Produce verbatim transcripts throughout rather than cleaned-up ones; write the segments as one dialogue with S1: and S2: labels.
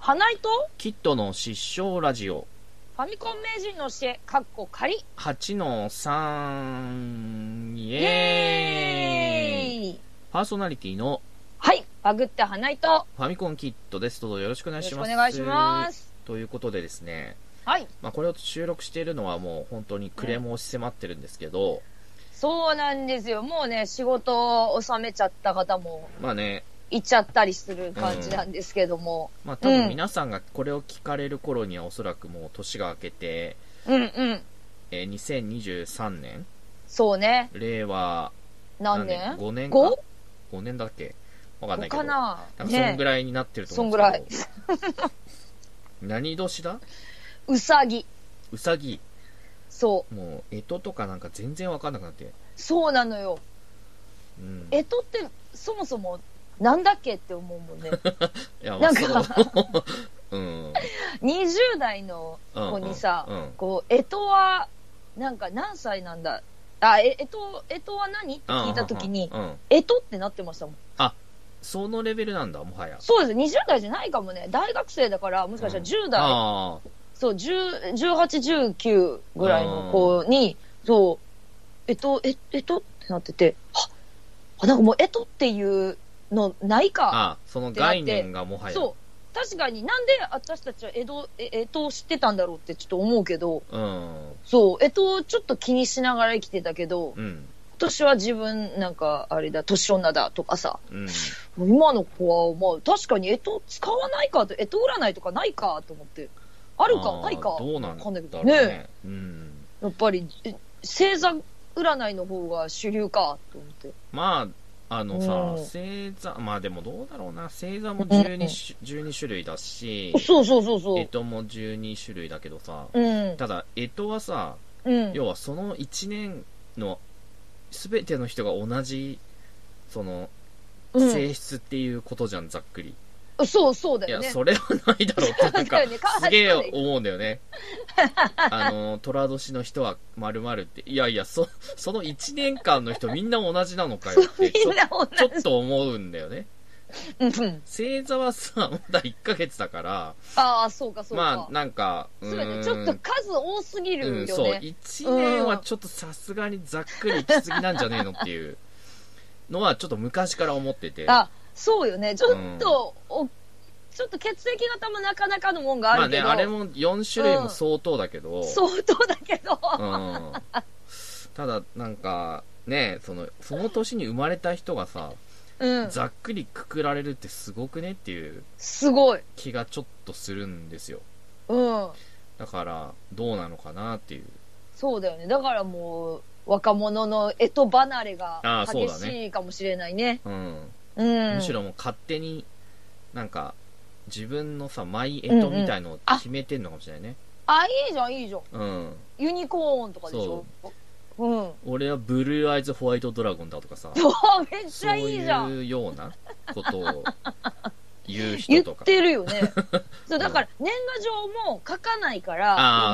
S1: 花井と
S2: キッドの失笑ラジオ。
S1: ファミコン名人の教え、かっこ仮。
S2: はちのさん、イ
S1: イ
S2: エーイ。
S1: エーイ。
S2: パーソナリティの
S1: はい、バグって花井と
S2: ファミコンキッドです。どうぞよろしくお願いします。
S1: よろしくお願いします。
S2: ということでですね、
S1: はい。
S2: まあ、これを収録しているのはもう本当に暮れも押し迫ってるんですけど、ね、
S1: そうなんですよ。もうね、仕事を収めちゃった方も
S2: まあね、
S1: 行っちゃったりする感じなんですけども、
S2: うん、まあ多分皆さんがこれを聞かれる頃にはおそらくもう年が明けて、
S1: うんうん。
S2: えー、にせんにじゅうさんねん、
S1: そうね。
S2: 令和
S1: 何年
S2: ?ご 年か
S1: ?ご?
S2: ご 年だっけわかんないけど。
S1: かな。
S2: なんかそんぐらいになってると思うんですけど。
S1: そんぐらい。
S2: 何年だ？
S1: うさぎ。
S2: うさぎ。
S1: そう。
S2: もう、干支とかなんか全然わかんなくなって。
S1: そうなのよ。
S2: うん。
S1: 干支ってそもそもなんだっけって思うもんね。
S2: いや、
S1: なんか
S2: うん。
S1: にじゅう代の子にさ、
S2: うんうんうん、
S1: こう、干支は、なんか何歳なんだあ、え、干支、干支は何って聞いたときに、
S2: うんうんうん、
S1: 干支ってなってましたもん。
S2: あ、そのレベルなんだ、もはや。
S1: そうです。にじゅう代じゃないかもね。大学生だから、もしかしたらじゅう代、うん、そう、じゅう、じゅうはち、じゅうきゅうぐらいの子に、そう、干支、え、干支ってなってて、あ、なんかもう干支っていうのないか。
S2: あ、その概念がもはや。
S1: そう。確かになんで私たちは江戸、え、干支を知ってたんだろうってちょっと思うけど、
S2: うん、
S1: そう、干支をちょっと気にしながら生きてたけど、
S2: うん、
S1: 今年は自分なんかあれだ、年女だとかさ、
S2: うん、
S1: 今の子はまあ確かに干支使わないかと、干支占いとかないかと思って、あるかないか
S2: どうなんだろうね。
S1: ね、
S2: うん、
S1: やっぱり星座占いの方が主流かと思って。
S2: まああのさ、うん、星座、まあでもどうだろうな、星座もじゅうに、うん、じゅうに種類だし、
S1: そうそうそうそう。
S2: 干支もじゅうに種類だけどさ、
S1: うん、
S2: ただ干支はさ、
S1: うん、
S2: 要はそのいちねんの全ての人が同じその性質っていうことじゃん、ざっくり。
S1: そうそうだよね。
S2: いや、それはないだろうってなんかすげえ思うんだよね。あの寅年の人は〇〇って、いやいや、そそのいちねんかんの人みんな同じなのかよってちょちょっと思うんだよね。星座はさまだいっかげつだから、
S1: ああそうかそうか、
S2: まあなんか
S1: うーん、そうね、ちょっと数多すぎるよね、うん、
S2: そういちねんはちょっとさすがにざっくり行き過ぎなんじゃねえのっていうのはちょっと昔から思ってて。
S1: あ、そうよね、ちょっと、うん、ちょっと血液型もなかなかのもんがあるけど、
S2: まあね、あれもよん種類も相当だけど、
S1: うん、相当だけど、
S2: うん、ただなんかね、そのその年に生まれた人がさ、うん、ざっくりくくられるってすごくねっていう
S1: すごい
S2: 気がちょっとするんですよ。
S1: うん。
S2: だからどうなのかなっていう。
S1: そうだよね。だからもう若者の干支離れが激しいかもしれないね。
S2: うん、
S1: うん。
S2: むしろもう勝手になんか自分のさマイ干支みたいのを決めてんのかもしれないね。
S1: うんうん、あ, あいいじゃんいいじゃん。
S2: うん。
S1: ユニコーンとかでしょ。うん、
S2: 俺はブルーアイズホワイトドラゴンだとかさ、
S1: めっちゃいいじゃん。
S2: そういうようなことを言う人とか
S1: 言ってるよね。そうだから年賀状も書かないから、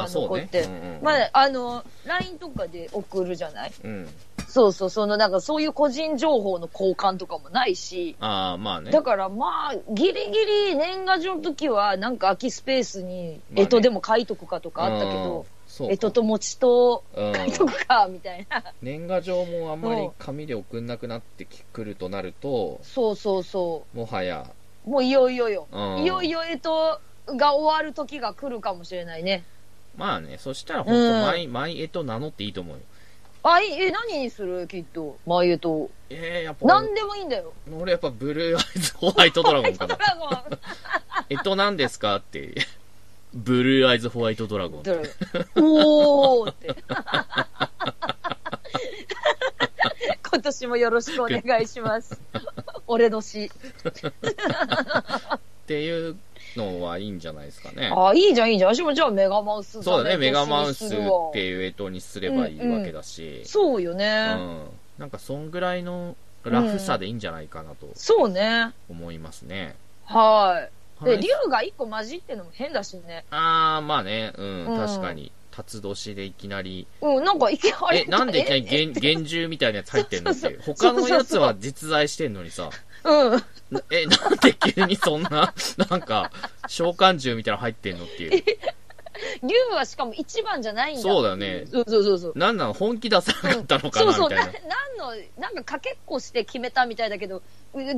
S1: 今の子って、ね、うんうん、まああの ライン とかで送るじゃない。
S2: うん、
S1: そうそう、そのなんかそういう個人情報の交換とかもないし、
S2: あ、まあね、
S1: だからまあギリギリ年賀状の時はなんか空きスペースに干支でも書いとくかとかあったけど。干支と餅と書いとくかみたいな。
S2: 年賀状もあんまり紙で送んなくなってくるとなると、
S1: そうそうそう。
S2: もはや
S1: もういよいよよ。いよいよ干支が終わる時が来るかもしれないね。
S2: まあね、そしたら本当マイ、うん、マイ干支名乗っていいと思うよ。あ、
S1: いい、え、何にするきっと。マイ干支。
S2: えー、やっぱ。
S1: 何でもいいんだよ。
S2: 俺やっぱブルーアイズホワイトドラゴンかな。
S1: ホワイトドラゴン。
S2: 干支なんですかって。ブルーアイズホワイトドラゴン。
S1: おーって。今年もよろしくお願いします。俺の詩。
S2: っていうのはいいんじゃないですかね。
S1: あ、いいじゃんいいじゃん。私もじゃあメガマウス。
S2: そうだね、メガマウスっていう干支にすればいいわけだし。
S1: うんうん、そうよね、
S2: うん。なんかそんぐらいのラフさでいいんじゃないかなと。
S1: そうね。
S2: 思いますね。
S1: はい。で、竜が一個混じってのも変だしね。
S2: あー、まあね、うん、うん、確かに。 辰年でいきなり。
S1: うん、なんかいきなり。
S2: え、なんでいきなり厳重みたいなやつ入ってんのっていう。他のやつは実在してんのにさ。
S1: うん。
S2: え、なんで急にそんな、なんか、召喚獣みたいなの入ってんのっていう。
S1: 竜はしかも一番じゃないんだ。
S2: そうだよね。
S1: そうそうそうそう。
S2: なんなの本気出さなかったのかな、
S1: うん、そうそう、
S2: みたいな。
S1: な、なんの、なんかかけっこして決めたみたいだけど、どういう、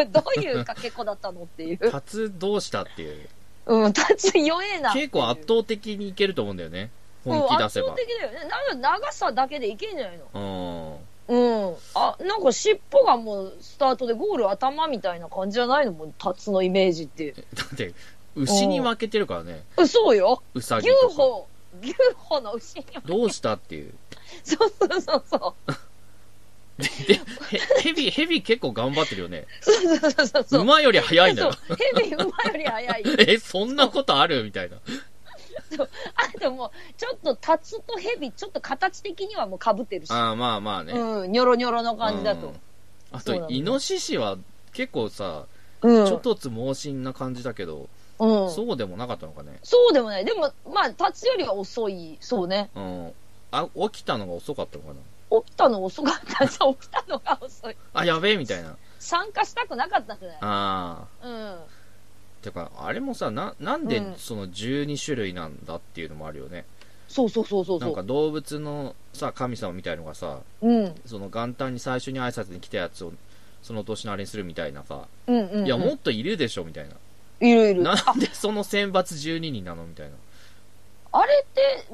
S1: どういうかけっこだったのっていう。
S2: タツどうしたっていう。
S1: うん、タツ弱えな。
S2: 結構圧倒的にいけると思うんだよね。本気出せば。
S1: うん、圧倒的だよね。なんか長さだけでいけんじゃない
S2: の
S1: うん。うん。あ、なんか尻尾がもうスタートでゴール頭みたいな感じじゃないのもうタツのイメージって。
S2: だって、牛に負けてるからね。
S1: うん、そうよ。
S2: ウサギとか。
S1: 牛歩、牛歩の牛に負けてる。
S2: どうしたっていう。
S1: そうそうそうそう。
S2: で、でヘビ、ヘビ結構頑張ってるよね。
S1: そうそうそうそう。
S2: 馬より速いんだよ。
S1: ヘビ馬より速い。
S2: え、そんなことあるみたいな。
S1: そう。あともう、ちょっとタツとヘビ、ちょっと形的にはもう被ってるし。
S2: ああ、まあまあね。
S1: うん、ニョロニョロの感じだと。うん、
S2: あと、イノシシは結構さ、
S1: うん、
S2: ちょっとつ猛進な感じだけど、
S1: うん、
S2: そうでもなかったのかね。
S1: そうでもない。でも、まあ、タツよりは遅い。そうね。
S2: うん。あ、起きたのが遅かったのかな。
S1: 起きたの遅かったじゃん。起きたのが遅い。
S2: あ、やべえみたいな。
S1: 参加したくなかったんじゃない？
S2: あ
S1: あ。うん。
S2: てか、あれもさ、な、なんでそのじゅうに種類なんだっていうのもあるよね。うん、
S1: そうそうそうそう。
S2: なんか動物のさ、神様みたいのがさ、
S1: うん。
S2: その元旦に最初に挨拶に来たやつを、その年のあれにするみたいなさ。
S1: うんうん、うん。
S2: いや、もっといるでしょみたいな。
S1: いるいる。
S2: なんでその選抜じゅうににんなのみたいな。
S1: あれって、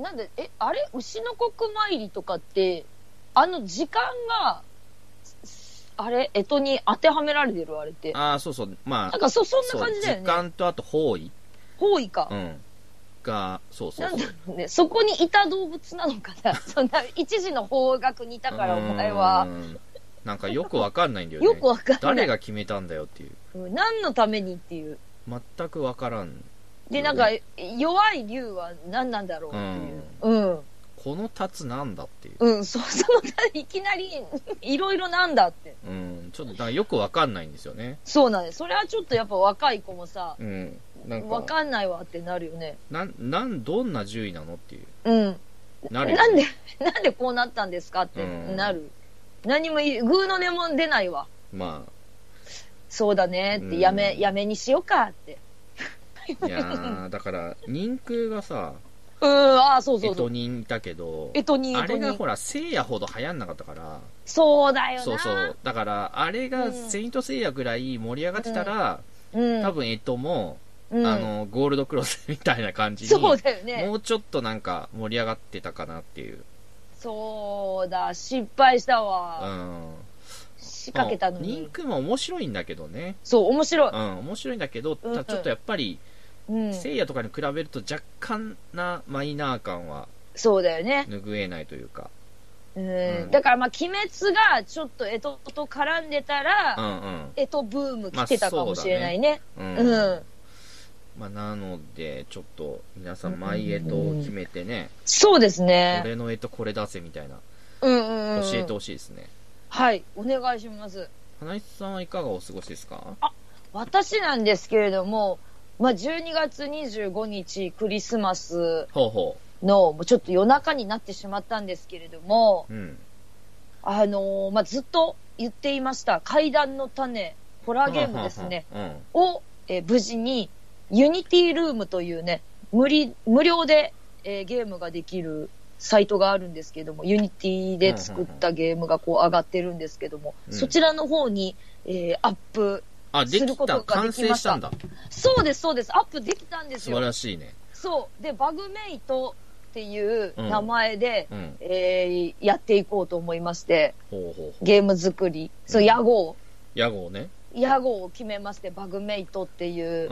S1: なんで、え、あれ牛の国参りとかって、あの時間が、あれ、干支に当てはめられてるあれって。
S2: ああ、そうそう。まあ。
S1: なんかそ、そんな感じだよね。
S2: 時間とあと方位
S1: 方位か。
S2: うん。が、そうそうそう。
S1: なんだろうね。そこにいた動物なのかな。そんな、一時の方角にいたからお前は。
S2: なんかよくわかんないんだよね。
S1: よくわかんない。
S2: 誰が決めたんだよっていう。
S1: うん、何のためにっていう。
S2: 全くわからん。
S1: で、なんか、弱い竜は何なんだろうっていう。うん。うん、
S2: このタツなんだっていう。
S1: うん、そう、その、いきなり、いろいろなんだって。
S2: うん、ちょっと、だからよくわかんないんですよね。
S1: そうなんです。それはちょっとやっぱ若い子もさ、
S2: うん。なんか。
S1: わかんないわってなるよね。
S2: なん、なん、どんな獣医なのっていう。
S1: うん。なるよね。なんで、なんでこうなったんですかってなる。うん、何も言う、グーの音も出ないわ。
S2: まあ。
S1: そうだねって、やめ、やめにしようかって。
S2: いやー、だから、人空がさ、
S1: うん、ああ、そうそう
S2: そう。えと人いたけど、
S1: えと人、
S2: あれがほら、聖夜ほど流行んなかったから。
S1: そうだよな。
S2: そうそう。だから、あれがセイント聖夜ぐらい盛り上がってたら、うん、多分えとも、うん、あの、ゴールドクロスみたいな感じに、
S1: そうだよね。
S2: もうちょっとなんか盛り上がってたかなっていう。
S1: そうだ、失敗したわ。
S2: うん。
S1: 仕掛けたのに。
S2: 人空も面白いんだけどね。
S1: そう、面白い。
S2: うん、面白いんだけど、うん、ちょっとやっぱり、うん、聖夜とかに比べると若干なマイナー感は
S1: そうだよね
S2: 拭えないというか、
S1: うんうん、だからまあ鬼滅がちょっと干支と絡んでたら、
S2: うんうん、
S1: 干支ブーム来てたかもしれないね、
S2: まあ、そうだね、うんうん、まあ、なのでちょっと皆さんマイ干支を決めてね、うんうん、
S1: そうですね、
S2: 俺の干支これ出せみたいな、
S1: うんうんうん、
S2: 教えてほしいですね。
S1: はいお願いします。
S2: 花井さんはいかがお過ごしですか？
S1: あ、私なんですけれども、まあ、じゅうにがつにじゅうごにちクリスマスのちょっと夜中になってしまったんですけれども、うん、あのー、まあ、ずっと言っていました怪談の種ホラーゲームですね、うん、を、えー、無事にユニティルームというね 無, 理無料で、えー、ゲームができるサイトがあるんですけども、ユニティで作ったゲームがこう上がってるんですけども、うん、そちらの方に、えー、アップ
S2: あ、できた、完成したんだ。
S1: そうです、そうです。アップできたんですよ。
S2: 素晴らしいね。
S1: そう。で、バグメイトっていう名前で、うんうん、えー、やっていこうと思いまして、ほうほうほうゲーム作り、そう、屋号。
S2: 屋号ね。
S1: 屋号を決めまして、バグメイトっていう、
S2: うん、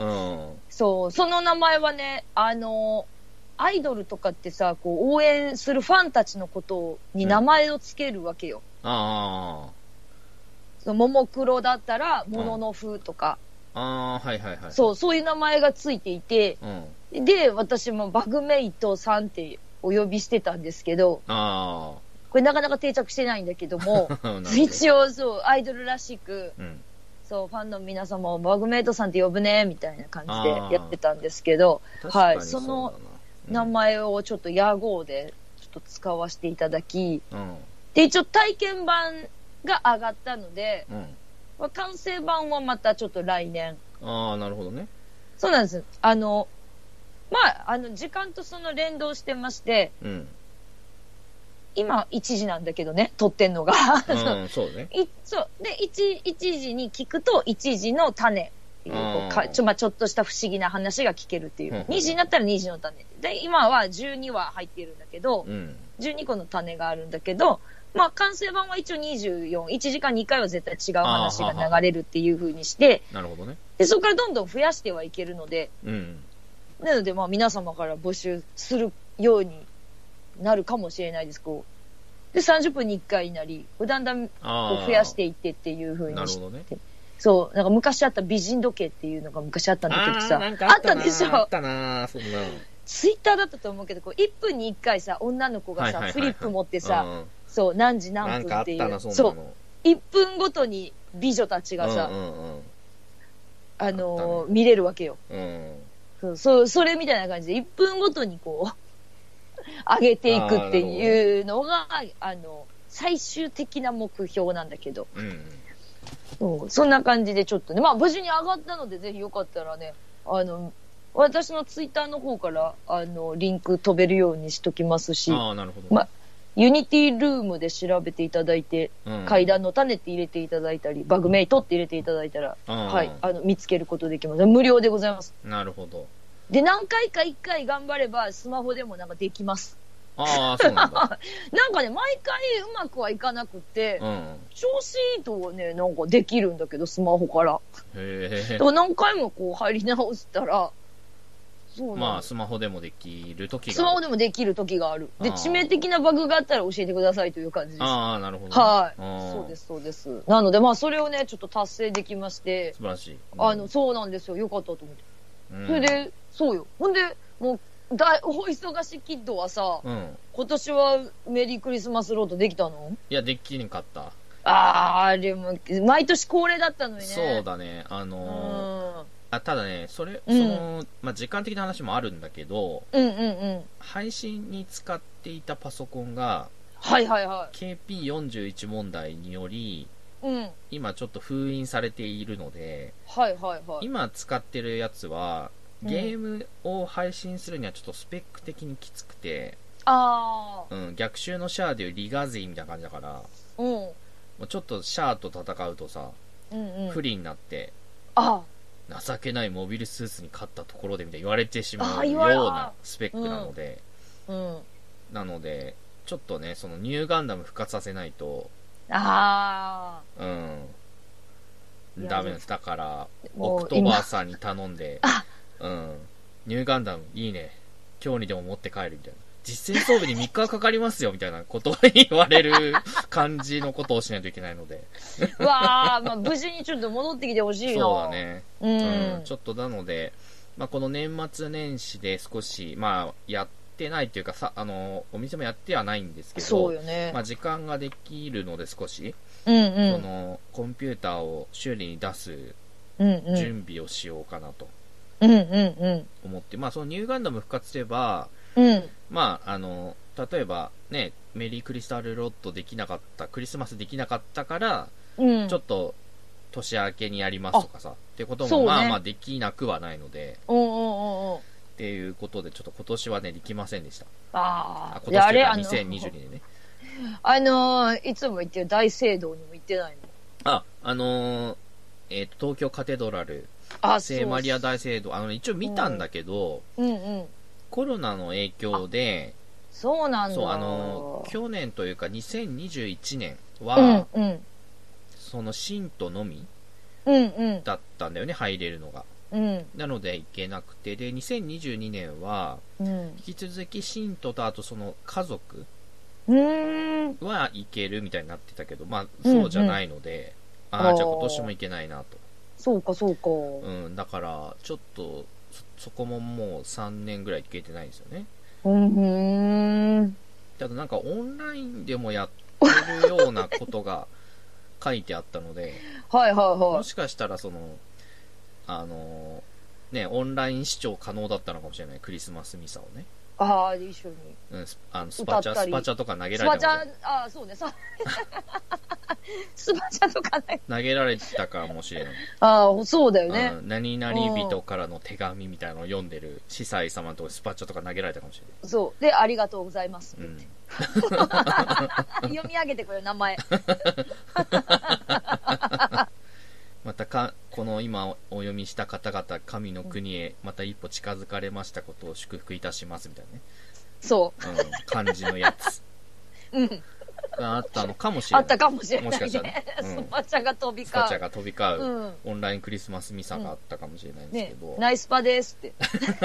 S1: そう、その名前はね、あの、アイドルとかってさ、こう、応援するファンたちのことに名前をつけるわけよ。
S2: うん、ああ。
S1: ももクロだったら、もののふとか、
S2: うん。ああ、はいはいはい。
S1: そう、そういう名前がついていて、うん、で、私もバグメイトさんってお呼びしてたんですけど、
S2: ああ。
S1: これなかなか定着してないんだけども、一応そう、アイドルらしく、うん、そう、ファンの皆様をバグメイトさんって呼ぶね、みたいな感じでやってたんですけど、はい、その、 名前をちょっと屋号でちょっと使わせていただき、
S2: うん、
S1: で、一応体験版が上がったので、
S2: うん、
S1: まあ、完成版はまたちょっと来年。
S2: ああ、なるほどね。そう
S1: なんです。あの、まあ、あの、時間とその連動してまして、
S2: うん、
S1: 今いちじなんだけどね、撮ってんのが。
S2: うん、そうね。
S1: そう。で、いち、いちじに聞くといちじの種っていう、こうかちょ、まあ、ちょっとした不思議な話が聞けるっていう。にじになったらにじの種。で、今はじゅうにわ入っているんだけど、うん、じゅうにこの種があるんだけど、まあ、完成版は一応にじゅうよん、いちじかんにかいは絶対違う話が流れるっていう風にして、
S2: なるほどね。
S1: で、そこからどんどん増やしてはいけるので、
S2: うん、
S1: なので、まあ、皆様から募集するようになるかもしれないです。こう。で、さんじゅっぷんにいっかいになり、だんだんこう増やしていってっていう風にして、なるほどね。そう、なんか昔あった美人時計っていうのが昔あったんだけどさ、あ,
S2: なんかあった
S1: でしょ。
S2: あったなそんな。
S1: ツイッターだったと思うけど、こういっぷんにいっかいさ、女の子がさ、はいはいはいはい、フリップ持ってさ、うん、そう、何時何分っていう。
S2: そ,
S1: そう。いっぷんごとに美女たちがさ、うんうんうん、あのー、見れるわけよ。
S2: うん、
S1: そう、そう、それみたいな感じで、いっぷんごとにこう、上げていくっていうのが、あ, あの、最終的な目標なんだけど、うんうん、そんな感じでちょっとね、まあ無事に上がったので、ぜひよかったらね、あの、私のツイッターの方から、あの、リンク飛べるようにしときますし、
S2: ああ、なるほど。
S1: まあ、ユニティルームで調べていただいて、うん、階段の種って入れていただいたり、バグメイトって入れていただいたら、はい、あの、見つけることできます。無料でございます。
S2: なるほど。
S1: で、何回かいっかい頑張れば、スマホでもなんかできます。
S2: ああ、そうなんだ。
S1: なんかね、毎回うまくはいかなくって、うん、調子いいとね、なんかできるんだけど、スマホから。
S2: へえ。
S1: 何回もこう入り直したら、
S2: そうまあ、スマホでもできる時がある。
S1: スマホでもできる時がある。で、致命的なバグがあったら教えてくださいという感じです。
S2: ああ、なるほど、ね。
S1: はい。そうです、そうです。なので、まあ、それをね、ちょっと達成できまして。
S2: 素晴らしい。
S1: うん、あの、そうなんですよ。よかったと思って。うん、それで、そうよ。ほんで、もう、大、お忙しいキッドはさ、うん、今年はメリークリスマスロードできたの？
S2: いや、できんかった。
S1: ああ、でも、毎年恒例だったのにね。
S2: そうだね。あのー、うんあただね、それ、その、うん、まあ、時間的な話もあるんだけど、
S1: うんうんうん、
S2: 配信に使っていたパソコンが、
S1: はいはいはい、
S2: ケーピーよんじゅういち 問題により、
S1: うん、
S2: 今ちょっと封印されているので、
S1: はいはいはい、
S2: 今使ってるやつは、ゲームを配信するにはちょっとスペック的にきつくて、
S1: あ
S2: うん、逆襲のシャアでいうリガゼイみたいな感じだから、
S1: うん、
S2: もうちょっとシャアと戦うとさ、
S1: うんうん、
S2: 不利になって、
S1: あ
S2: 情けないモビルスーツに勝ったところでみたいな言われてしまうようなスペックなので、
S1: うんうん、
S2: なのでちょっとねそのニューガンダム復活させないと
S1: あ
S2: あうんダメです。だからオクトバーさんに頼んでうんニューガンダムいいね今日にでも持って帰るみたいな実戦装備にみっかかかりますよみたいなことを言われる感じのことをしないといけないので
S1: うわあ、まあ、無事にちょっと戻ってきてほしいな。
S2: そうだね、
S1: うん、
S2: うん、ちょっとなので、まあ、この年末年始で少し、まあ、やってないというかさあのお店もやってはないんですけど
S1: そうよね、
S2: まあ、時間ができるので少し、
S1: うんうん、
S2: そのコンピューターを修理に出す準備をしようかなと思って、
S1: うんうんうん、
S2: まあ、そのニューガンダム復活すれば
S1: うん、
S2: まあ、あの、例えばね、メリークリスタルロッドできなかった、クリスマスできなかったから、
S1: うん、
S2: ちょっと年明けにやりますとかさ、ってことも、ね、まあまあできなくはないので、
S1: おうおうおう
S2: っていうことで、ちょっと今年はね、できませんでした。
S1: ああ、
S2: 今年というかにせんにじゅうにねんね。
S1: あのー、いつも言ってる大聖堂にも行ってないの？
S2: あ、あのー、えっ、ー、と、東京カテドラル、聖マリア大聖堂、あの、一応見たんだけど、
S1: うんうん
S2: コロナの影響で、
S1: そうなんだ。
S2: そう、あの、去年というかにせんにじゅういちねんは、
S1: うんうん、そ
S2: の信徒のみ、
S1: うんうん、
S2: だったんだよね、入れるのが。
S1: うん、
S2: なので行けなくて、で、にせんにじゅうにねんは、
S1: うん、
S2: 引き続き信徒とあとその家族は行けるみたいになってたけど、まあそうじゃないので、うんうん、ああ、じゃあ今年も行けないなと。
S1: そうかそうか。
S2: うん、だから、ちょっと、そこももうさんねんぐらい行けてないんですよね。
S1: うん。
S2: ただなんかオンラインでもやってるようなことが書いてあったので、
S1: はいはいはい。
S2: もしかしたらその、あの、ね、オンライン視聴可能だったのかもしれない、クリスマスミサをね。
S1: ああ、一緒に。
S2: うん、あのスパチャ、スパチャとか投げられた。
S1: スパチャ、ああ、そうね、さスパチャとかね。
S2: 投げられたかもしれない。
S1: ああ、そうだよね。
S2: うん、何々人からの手紙みたいなのを読んでる司祭様のとこスパチャとか投げられたかもしれない。
S1: そう。で、ありがとうございます。うん、読み上げてくれる名前。
S2: またか、この今お読みした方々、神の国へまた一歩近づかれましたことを祝福いたしますみたいなね。
S1: そう。
S2: うん、漢字のやつ。
S1: うん。
S2: があったのかもしれない。
S1: あったかもしれない、ね。
S2: もしかしたら、ね。
S1: うん、スパチャが飛び交う。
S2: スパチャが飛び交う、うん、オンラインクリスマスミサがあったかもしれないんですけど。ね、
S1: ナイスパですって。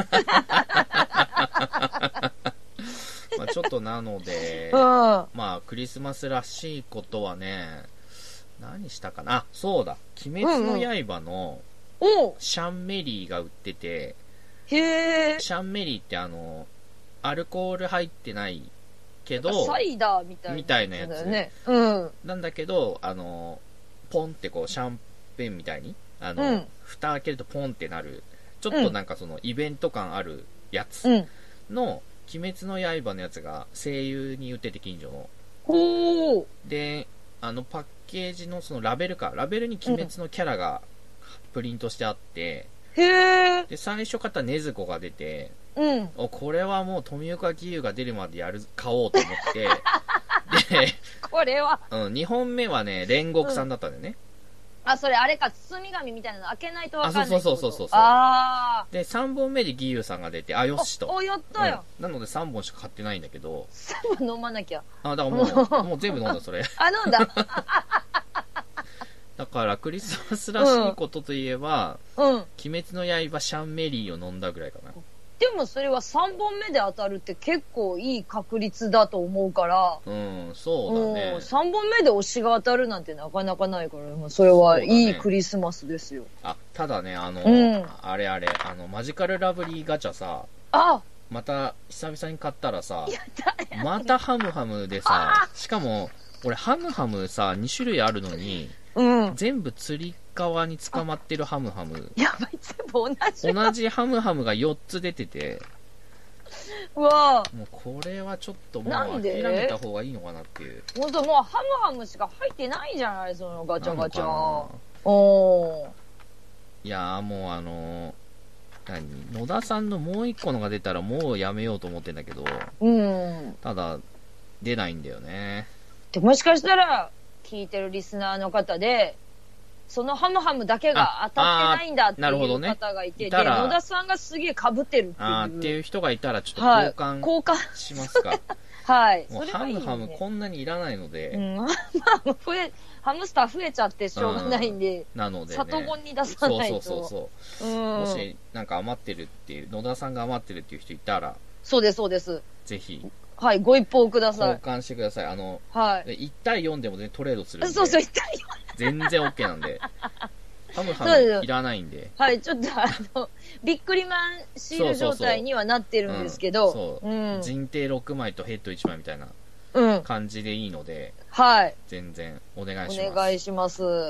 S2: まあちょっとなので、
S1: うん、
S2: まあクリスマスらしいことはね、何したかなあ、そうだ。鬼滅の刃のシャンメリーが売ってて、
S1: うんうん、へー。
S2: シャンメリーってあの、アルコール入ってないけど、
S1: サイダーみたいな、
S2: みたいなやつ、
S1: ね、うん、
S2: なんだけど、あの、ポンってこうシャンペンみたいに、あの、うん、蓋開けるとポンってなる、ちょっとなんかそのイベント感あるやつの、うん、鬼滅の刃のやつが声優に売ってて近所の。
S1: ほー。
S2: で、あのパッケージのそのラベルか、ラベルに鬼滅のキャラがプリントしてあって、
S1: うん、へー。
S2: で、最初買った禰豆子が出て、
S1: うん、
S2: おこれはもう富岡義勇が出るまでやる買おうと思ってで
S1: これは、
S2: うん、にほんめはね煉獄さんだったんだよね、
S1: うん、あそれあれか包み紙みたいなの開けないと分かんない。
S2: あそうそうそうそうそう。
S1: あ
S2: でさんぼんめで義勇さんが出てあよしと
S1: おやったよ、
S2: うん、なのでさんぼんしか買ってないんだけど
S1: さんぼん飲まなきゃ。
S2: あだからもうもう全部飲んだそれ
S1: あ飲んだ
S2: だからクリスマスらしいことといえば、
S1: うん、
S2: 鬼滅の刃シャンメリーを飲んだぐらいかな。
S1: でもそれはさんぼんめで当たるって結構いい確率だと思うから。
S2: うん、そうだね。
S1: さんぼんめで推しが当たるなんてなかなかないから、それはいいクリスマスですよ。ね、
S2: あ、ただね、あの、
S1: うん、
S2: あれあれ、あの、マジカルラブリーガチャさ、
S1: あ
S2: また久々に買ったらさ、またハムハムでさ、しかも、俺ハムハムさ、に種類あるのに、うん、全部釣り革に捕まってるハムハム。
S1: やばい、全部同じ。
S2: 同じハムハムがよっつ出てて、
S1: うわ
S2: もうこれはちょっともう諦めた方がいいのかなっていう。
S1: ほんともうハムハムしか入ってないじゃない、そのガチャガチャ。おー。
S2: いやーもうあのー、何野田さんのもう一個のが出たらもうやめようと思ってんだけど、
S1: うん。
S2: ただ、出ないんだよね。
S1: でもしかしたら、聞いてるリスナーの方で、そのハムハムだけが当たってないんだっていう方がいて、ね、で、野田さんがすげえ被ってるっていう。
S2: あっていう人がいたらちょっと交換、はい、
S1: 交換
S2: しますか。
S1: はい。
S2: もうハムハムこんなにいらないので。
S1: うん、ハムハム増え、ハムスター増えちゃってしょうがないんで。
S2: うん、なので、ね。
S1: 里子に出さないと。
S2: そうそうそうそう。うん、もしなんか余ってるっていう、野田さんが余ってるっていう人いたら。
S1: そうです、そうです。
S2: ぜひ。
S1: はい、ご一報ください。
S2: 交換してください。あの、
S1: はい。
S2: いち対よんでもね、トレードするんで。
S1: そうそう、いち対よん。
S2: 全然 OK なんで。ハムハムいらないんで。
S1: はい、ちょっとあの、ビックリマンシール状態にはなってるんですけど。
S2: そう。うん、人定ろくまいとヘッドいちまいみたいな感じでいいので。
S1: うん、はい。
S2: 全然お願いします。
S1: お願いします。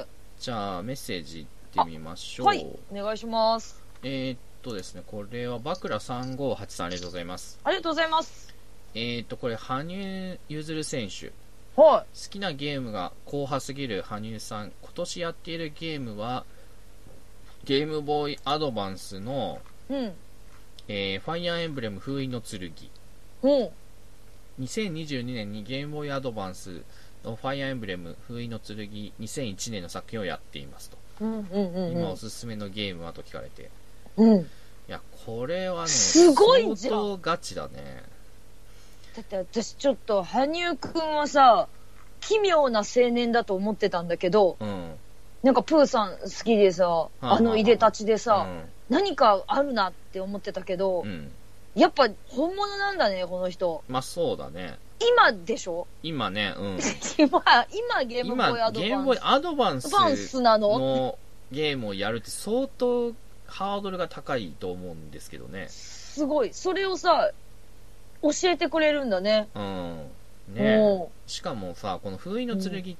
S2: じゃあ、メッセージいってみましょう。
S1: はい、お願いします。
S2: えー、っとですね、これはバクラさんごーはちさんありがとうございます。
S1: ありがとうございます。
S2: えー、っと、これ、羽生結弦選手。
S1: はい。
S2: 好きなゲームが硬派すぎる羽生さん。今年やっているゲームは、ゲームボーイアドバンスの、
S1: うん
S2: えー、ファイアーエンブレム封印の剣。
S1: うん。
S2: にせんにじゅうにねんにゲームボーイアドバンスのファイアーエンブレム封印の剣にせんいちねんの作品をやっていますと。
S1: うんうんうんうん、
S2: 今おすすめのゲームはと聞かれて。
S1: うん。い
S2: や、これはね、
S1: すごいじゃん。
S2: 相当ガチだね。
S1: だって私ちょっと、羽生くんはさ、奇妙な青年だと思ってたんだけど、
S2: うん。
S1: なんかプーさん好きでさ、あのいでたちでさ、うん、何かあるなって思ってたけど、うん、やっぱ本物なんだね、この人。
S2: まあそうだね。
S1: 今でしょ？
S2: 今ね、うん。
S1: 今、今ゲームボーイアドバンス。
S2: ゲームボーイアドバンスのゲームをやるって相当ハードルが高いと思うんですけどね。
S1: すごい。それをさ、教えてくれるんだね。
S2: うん。ねしかもさ、この封印の剣って、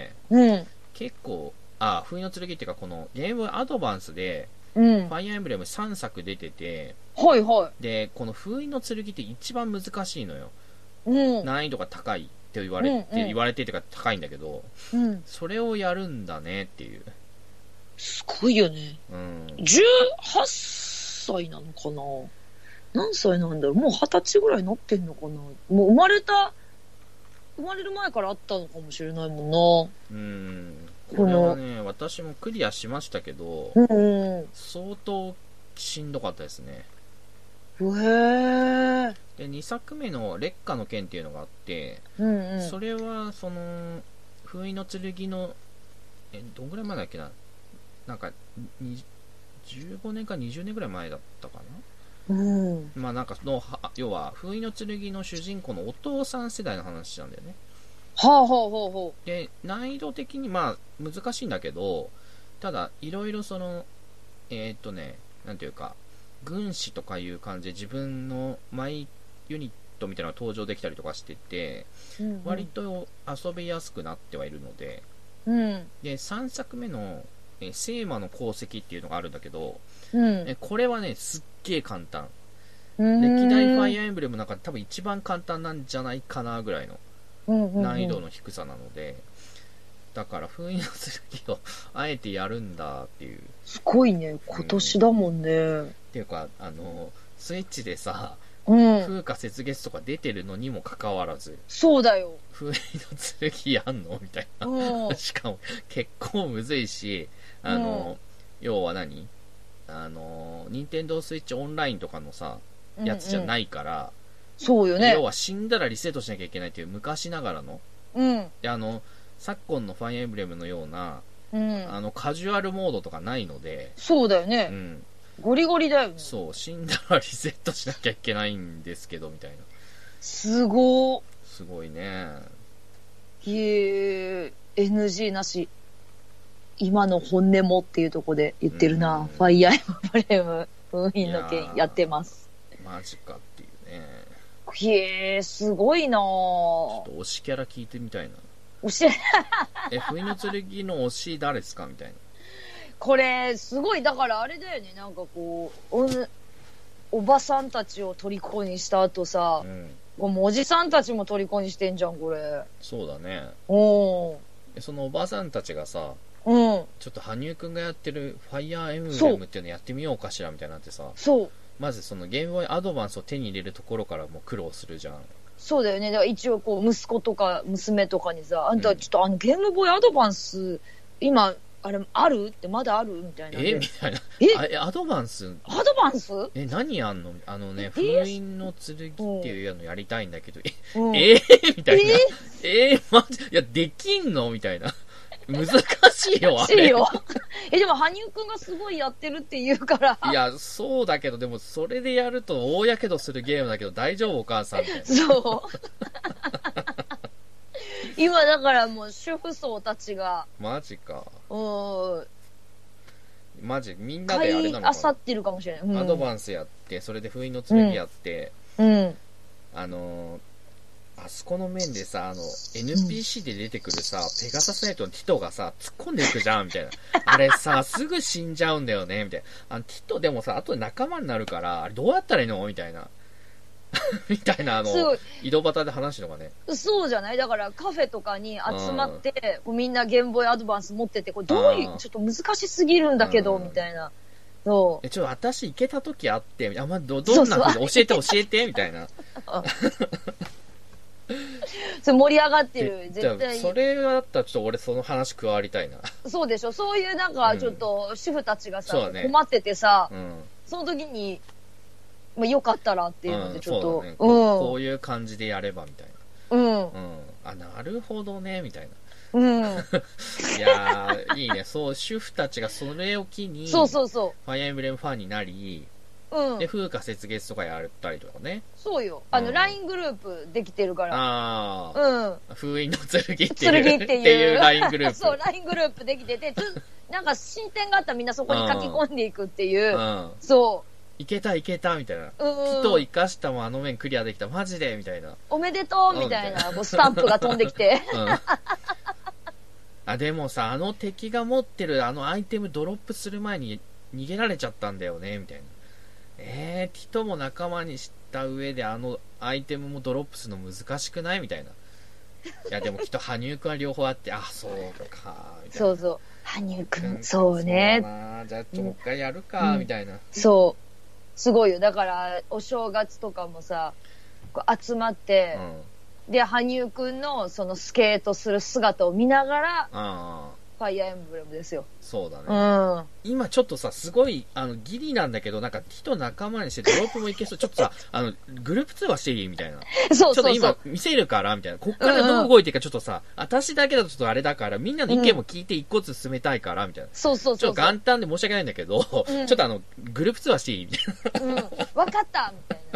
S1: うん、
S2: 結構、あ、封印の剣っていうか、このゲームボーイアドバンスで、
S1: うん、
S2: ファイアーエンブレムさんさく出てて、
S1: はいは
S3: い。で、この封印の剣って一番難しいのよ。
S1: うん。
S3: 難易度が高いって言われて、うんうん、言われてっていうか高いんだけど、
S1: うん、
S3: それをやるんだねっていう。
S1: すごいよね。
S3: うん。
S1: じゅうはっさいなのかな？何歳なんだろう？もうはたちぐらいになってんのかな？もう生まれた、生まれる前からあったのかもしれないも
S3: んな。うん。これはね、私もクリアしましたけど、
S1: うん、
S3: 相当しんどかったですね。
S1: へー。
S3: で、にさくめの劣化の剣っていうのがあって、
S1: うんうん、そ
S3: れは、その、封印の剣の、え、どんぐらい前だっけな？なんか、じゅうごねんかにじゅうねんぐらい前だったか
S1: な。うん。
S3: まあなんかの、要は、封印の剣の主人公のお父さん世代の話なんだよね。
S1: はあはあはあはあ。
S3: で、難易度的にまあ難しいんだけど、ただ、いろいろその、えー、っとね、なんていうか、軍師とかいう感じで自分のマイユニットみたいなのが登場できたりとかしてて、うんうん、割と遊びやすくなってはいるので、
S1: うん、
S3: で、さんさくめの、え聖魔の功績っていうのがあるんだけど、
S1: うん、
S3: えこれはね、すっげえ簡単。歴代ファイアーエンブレムの中で多分一番簡単なんじゃないかなぐらいの難易度の低さなので、だから封印の剣をあえてやるんだっていう。
S1: すごいね、今年だもんね。うん、
S3: っていうか、あの、スイッチでさ、
S1: うん、
S3: 風化雪月とか出てるのにもかかわらず、
S1: そうだよ。
S3: 封印の剣やんのみたいな。
S1: うん、
S3: しかも結構むずいし、あの、うん、要は何あの、任天堂スイッチオンラインとかのさ、やつじゃないから、
S1: うん、そうよね。
S3: 要は死んだらリセットしなきゃいけないっていう昔ながらの、
S1: うん、
S3: であの昨今のファイアーエンブレムのような、
S1: うん、
S3: あのカジュアルモードとかないので、
S1: そうだよね、
S3: うん、
S1: ゴリゴリだよね。
S3: そう、死んだらリセットしなきゃいけないんですけどみたいな。
S1: すごー、
S3: すごいね。
S1: いえ エヌジー なし、今の本音もっていうとこで言ってるな、うん、ファイアーエンブレム封印の件やってます。
S3: マジかっていうね。
S1: へえ、すごいなぁ。ち
S3: ょっと推しキャラ聞いてみたいな。
S1: 推し
S3: え、封印の剣の推し誰ですかみたいな。
S1: これ、すごい、だからあれだよね、なんかこう、お、おばさんたちを虜にした後さ、うん、もうおじさんたちも虜にしてんじゃん、これ。
S3: そうだね。
S1: おー。
S3: そのおばさんたちがさ、
S1: うん、
S3: ちょっと羽生くんがやってるファイアーエムブレムっていうのやってみようかしらみたいになってさ、
S1: そう
S3: まずそのゲームボーイアドバンスを手に入れるところからもう苦労するじゃん。
S1: そうだよね。だから一応こう息子とか娘とかにさ、あんたちょっとあのゲームボーイアドバンス今あれあるってまだあるみたいな。
S3: えみたいな。えアドバンス
S1: アドバンス
S3: え何やんのあのね、封印の剣っていうのやりたいんだけど、え、
S1: うん、
S3: えー、みたいな。えー、えー、マジいやできんのみたいな。難しいよ、あれ。難しいよ。
S1: え、でも、羽生くんがすごいやってるって言うから。
S3: いや、そうだけど、でも、それでやると大やけどするゲームだけど、大丈夫お母さんみたいな。
S1: そう。今、だからもう、主婦層たちが。
S3: マジか。
S1: うん。
S3: マジ、みんなであれなのかな。
S1: あさってるかもしれない。うん、
S3: アドバンスやって、それで封印の剣やって、
S1: うん。うん、
S3: あのー、あそこの面でさ、あの、エヌピーシー で出てくるさ、うん、ペガサスナイトのティトがさ、突っ込んでいくじゃん、みたいな。あれさ、すぐ死んじゃうんだよね、みたいな。あの、ティトでもさ、後で仲間になるから、あれどうやったらいいのみたいな。みたいな、あの、井戸端で話のがね。
S1: そうじゃないだからカフェとかに集まって、こうみんなゲームボーイアドバンス持ってて、これどういう、ちょっと難しすぎるんだけど、みたいな。そう。
S3: え、ちょっと私行けた時あって、あ、ま、ど、どんな風に教えて教えて、みたいな。
S1: それ盛り上がってる、絶対。
S3: それだったらちょっと俺その話加わりたいな。
S1: そうでしょ。そういうなんかちょっと主婦たちがさ、うんね、困っててさ、
S3: うん、
S1: その時に、まあ、よかったらっていうのでちょっと、うん
S3: ね、こ, うん、こういう感じでやればみたい
S1: な。うん。うん。
S3: あ、なるほどね、みたいな。
S1: うん。
S3: いやー、いいね。そう、主婦たちがそれを機に、
S1: そうそうそう。
S3: ファイアーエンブレムファンになり、
S1: うん、
S3: で、風化雪月とかやったりとかね。
S1: そうよ。あの、うん、ライン グループできてるから。
S3: あ
S1: あ。うん。
S3: 封印の剣っていう。
S1: 剣っていう。
S3: っていう ライン グループ。
S1: そう、ライン グループできてて、なんか進展があったらみんなそこに書き込んでいくっていう。うん。そう。
S3: いけたいけたみたいな。
S1: うん。
S3: キトを生かしたもあの面クリアできた。マジでみたいな。
S1: おめでとうみたいな、こうスタンプが飛んできて。うん。
S3: あ、でもさ、あの敵が持ってるあのアイテムドロップする前に逃げられちゃったんだよね、みたいな。 えー、ティトも仲間にした上であのアイテムもドロップするの難しくないみたいな。いやでもきっと羽生くんは両方あって、あ、そうかみたいな。
S1: そうそう、羽生くん、そうね。
S3: そうだな、じゃあちょもう一回やるか、うん、みたいな。
S1: そうすごいよ。だからお正月とかもさ、こう集まって、うん、で羽生くんのそのスケートする姿を見ながら、あファイアーエンブレムですよ。
S3: そうだね。
S1: うん。
S3: 今ちょっとさ、すごい、あの、ギリなんだけど、なんか、人仲間にしてドロップもいけそう。ちょっとさ、あの、グループツーはしていいみたいな。
S1: そうそうそう。
S3: ちょっと今見せるから、みたいな。こっからどう動いていくかちょっとさ、うんうん、私だけだとちょっとあれだから、みんなの意見も聞いて一個ずつ進めたいから、みたいな。
S1: そうそうそう。
S3: ちょっと元旦で申し訳ないんだけど、うん、ちょっとあの、グループツーはしていいみたいな。
S1: うん。わかったみたい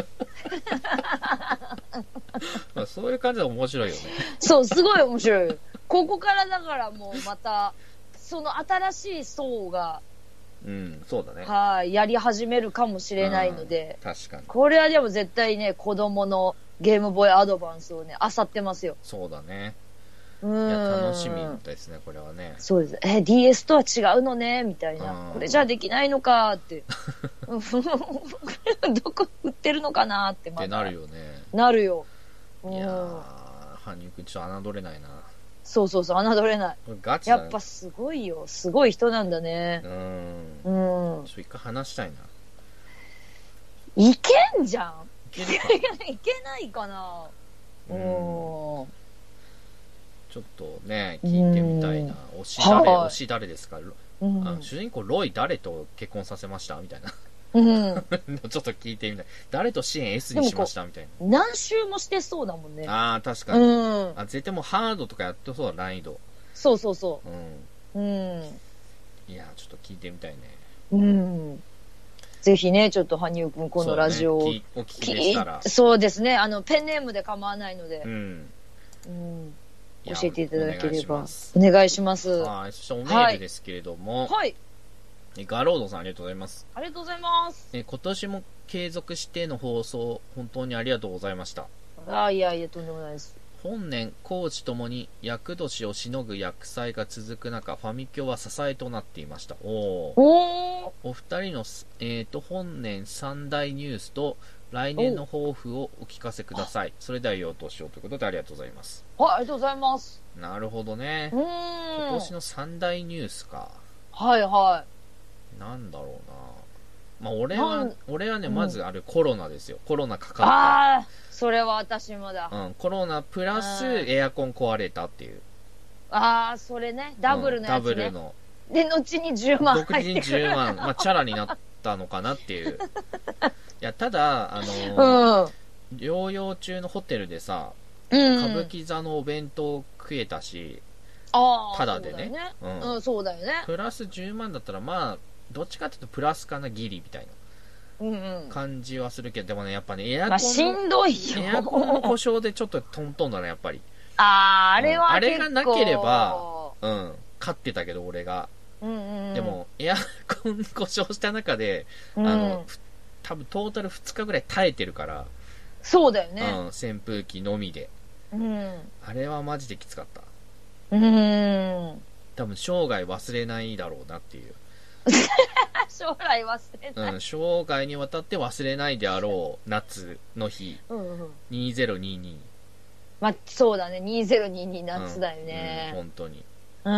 S1: な。
S3: まあそういう感じで面白いよね。
S1: そう、すごい面白い。ここからだからもうまた、その新しい層が、
S3: うん、そうだね。
S1: はい、やり始めるかもしれないので、
S3: 確かに。
S1: これはでも絶対ね、子供のゲームボーイアドバンスをね、漁ってますよ。
S3: そうだね。
S1: うん。
S3: いや、楽しみですね、これはね。
S1: そうです。え、ディーエス とは違うのね、みたいな。これじゃできないのかって。どこ売ってるのかなって、
S3: また。ってなるよね。
S1: なるよ。
S3: いやー、羽生くんちょっと侮れないな。
S1: そうそうそう、侮れない。
S3: ガチだね。
S1: やっぱすごいよ。すごい人なんだね。
S3: うん。
S1: うん。
S3: ちょっと一回話したいな。
S1: いけんじゃん。
S3: いけるか。
S1: いけないかな。うん。ち
S3: ょっとね、聞いてみたいな。推し誰、推し誰ですか、うん、あの主人公ロイ誰と結婚させましたみたいな。
S1: うん、
S3: ちょっと聞いてみたい。誰と支援 エス にしましたみたいな。
S1: 何周もしてそうだもんね。
S3: ああ、確かに。
S1: うん、
S3: あ絶対もうハードとかやってそうだ、難易度。
S1: そうそうそう。うん。うん、
S3: いや、ちょっと聞いてみたいね。
S1: うん。ぜひね、ちょっと羽生くん、このラジオを、
S3: ね、お聞きでしたら。
S1: そうですね。あの、ペンネームで構わないので。
S3: うん。
S1: うん、教えていただければ。お願いします。
S3: はい。そしておメールですけれども。
S1: はい。はい
S3: ガロードさんありがとうございます。
S1: ありがとうございます。
S3: え今年も継続しての放送、本当にありがとうございました。
S1: あいやいや、とんでもないです。
S3: 本年、高知ともに厄年をしのぐ厄災が続く中、ファミキョは支えとなっていました。お
S1: お
S3: お二人の、えーと、本年三大ニュースと来年の抱負をお聞かせください。それではよいお年をということでありがとうございます。
S1: はい、ありがとうございます。
S3: なるほどね。
S1: うん
S3: 今年の三大ニュースか。
S1: はいはい。
S3: なんだろうな。まあ、俺は、俺はね、まずあるコロナですよ。コロナかかった。
S1: ああ、それは私もだ。
S3: うん、コロナプラスエアコン壊れたっていう。
S1: ああ、それね、ダブルのやつね。
S3: うん、ダブルの。
S1: で、後にじゅうまん入ってくる。
S3: 独自にじゅうまん、まあ、チャラになったのかなっていう。いや、ただ、あのー、うん、療養中のホテルでさ、うん、歌舞伎座のお弁当食えたし、
S1: あ
S3: ただでね。
S1: うん、うん、そうだよね。
S3: プラスじゅうまんだったら、まあ、どっちかっていうとプラスかなギリみたいな感じはするけど、でもねやっぱねエアコンの、まあ、
S1: しんどいよ。
S3: エアコンの故障でちょっとトントンだねやっぱり。
S1: あーあれは、
S3: うん、あれがなければうん勝ってたけど俺が、
S1: うんうんうん、
S3: でもエアコン故障した中で、うん、あの多分トータルふつかぐらい耐えてるから。
S1: そうだよね、
S3: うん、扇風機のみで、
S1: うん、あ
S3: れはマジできつかった。
S1: うん、
S3: 多分生涯忘れないだろうなっていう。
S1: 将来忘れない、
S3: うん、生涯にわたって忘れないであろう夏の日、
S1: うんうん、
S3: にせんにじゅうに。
S1: まあそうだね、にせんにじゅうに夏だよね、
S3: うんうん、本当に、
S1: うん、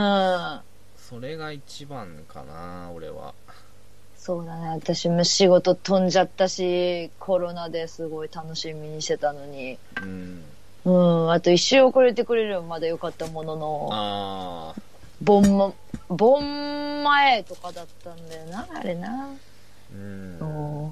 S3: それが一番かな俺は。
S1: そうだね、私も仕事飛んじゃったしコロナですごい楽しみにしてたのに、
S3: うん
S1: うん、あと一周遅れてくれればまだよかったものの、
S3: あ
S1: 盆盆前とかだったんだよなあれな。
S3: うん。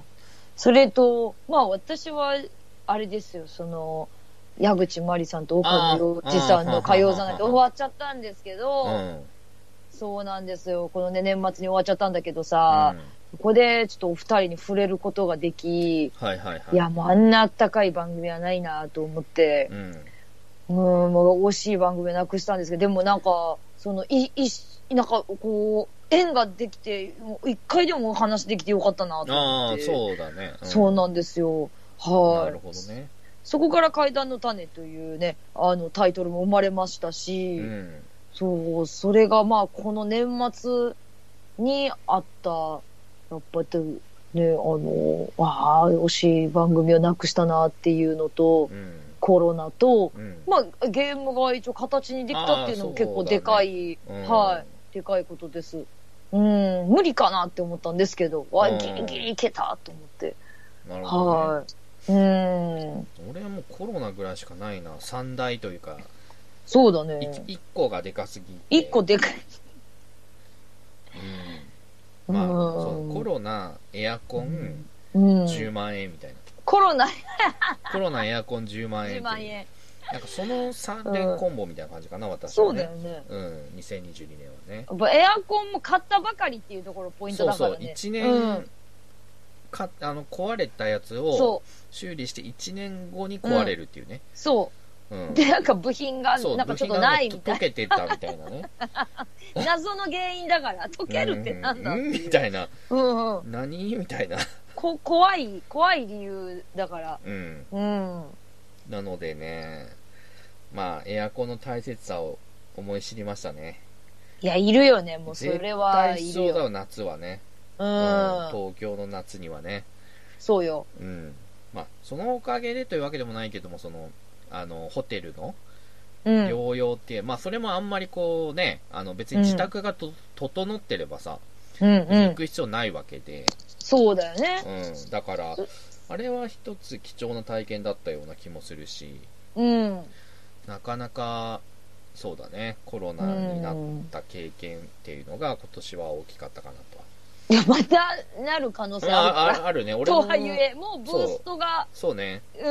S1: それとまあ私はあれですよ、その矢口真理さんと岡野陽一さんの歌謡座なんて終わっちゃったんですけど、
S3: うん、
S1: そうなんですよ。このね年末に終わっちゃったんだけどさ、うん、ここでちょっとお二人に触れることができ、
S3: はいはいはい、
S1: いやもうあんなあったかい番組はないなと思って、
S3: うん、
S1: うんもう惜しい番組なくしたんですけど、でもなんかそのいいなんかこう縁ができて一回でも話できてよかったなと思って。
S3: ああそうだね、
S1: うん、そうなんですよ。はい。
S3: なるほどね。
S1: そこから怪談の種というねあのタイトルも生まれましたし、
S3: うん、
S1: そうそれがまあこの年末にあったやっぱね、あの、ああ、惜しい番組をなくしたなっていうのと、うん、コロナと、うん、まあ、ゲームが一応形にできたっていうのも結構でかい、ね、うん、はい、でかいことです。うん、無理かなって思ったんですけど、わ、ギリギリいけたと思って。
S3: なるほど、ね。
S1: はい。うん。
S3: 俺はもうコロナぐらいしかないな。三大というか。
S1: そうだね。
S3: 一個がでかすぎて。
S1: 一個でかい。
S3: うん。まあ、そうコロナ、エアコン、うん、じゅうまんえんみたいな。
S1: コロナ
S3: コロナ、エアコンじゅうまんえん。
S1: じゅうまんえん。
S3: なんかそのさん連コンボみたいな感じかな、うん、私
S1: はね。そうだよね。
S3: うん。にせんにじゅうにねんはね。
S1: やっぱエアコンも買ったばかりっていうところポイントだからね。
S3: そうそう。いちねん、うん、かあの壊れたやつを修理していちねんごに壊れるっていうね。うん、
S1: そう。うん、で、なんか部品がなんかちょっとないみたいな。
S3: 溶けてたみたいなね。
S1: 謎の原因だから溶けるってなんだっていう、
S3: うん、みたいな。
S1: うんうん。
S3: 何みたいな。
S1: こ怖い、怖い理由だから。
S3: うん。
S1: うん。
S3: なのでね、まあ、エアコンの大切さを思い知りましたね。
S1: いや、いるよね、もうそれは。
S3: 絶対必要だよ、夏はね。
S1: うん、うん。
S3: 東京の夏にはね。
S1: そうよ。
S3: うん。まあ、そのおかげでというわけでもないけども、その、あの、ホテルの療養っていう、うん、まあ、それもあんまりこうね、あの、別に自宅がと、うん、整ってればさ、
S1: うんうん、
S3: 行く必要ないわけで。
S1: そうだよね。
S3: うん。だから、あれは一つ貴重な体験だったような気もするし、
S1: うん。
S3: なかなか、そうだね、コロナになった経験っていうのが今年は大きかったかなとは。
S1: いや、またなる可能性あるから。
S3: あ、あるね、俺も。
S1: とはいえ、もうブーストが。
S3: そう、そうね。
S1: うん。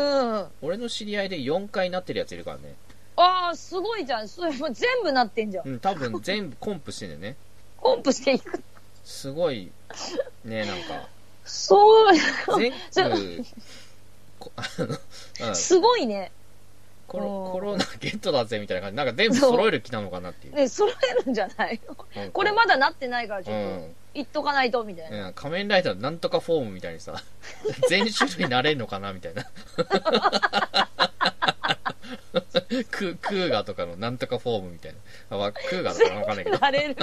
S3: 俺の知り合いでよんかいなってるやついるからね。
S1: ああ、すごいじゃん。それも全部なってんじゃん。
S3: うん、多分全部コンプしてんだよね。
S1: コンプしていく。
S3: すごい、ね、なんか。
S1: そう。
S3: 全部、あの、うん、
S1: すごいね。
S3: コロ、コロナゲットだぜみたいな感じ。なんか全部揃える気なのかなっていう。
S1: ね、揃えるんじゃないのこれまだなってないからちょっと、うん、言っとかないとみたいな。
S3: うん、仮面ライダーなんとかフォームみたいにさ、全種類なれんのかなみたいな。ク, クーガとかのなんとかフォームみたいな。あ、クーガとかわかんないけど。
S1: なれる。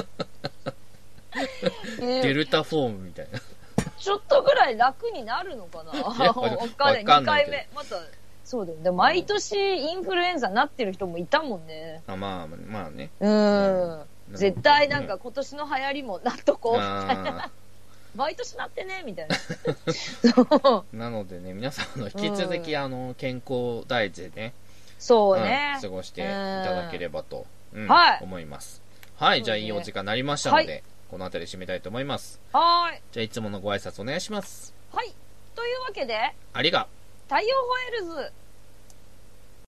S3: デルタフォームみたいな。
S1: ちょっとぐらい楽になるのかなわかんない。にかいめ。また。そうだよ。で、毎年インフルエンザになってる人もいたもんね。
S3: あ、まあ、まあね。
S1: うん。絶対なんか今年の流行りもなっとこうみたいな。毎年なってねみたいな。
S3: そう。なのでね、皆さんの引き続き、うん、あの、健康第一でね。
S1: そうね、
S3: うん。過ごしていただければと、うん、
S1: はい、
S3: 思います。はい。じゃあいいお時間になりましたので、はい、この辺り締めたいと思います。
S1: はい。
S3: じゃあいつものご挨拶お願いします。
S1: はい。というわけで、
S3: ありが。
S1: 太陽ホエールズ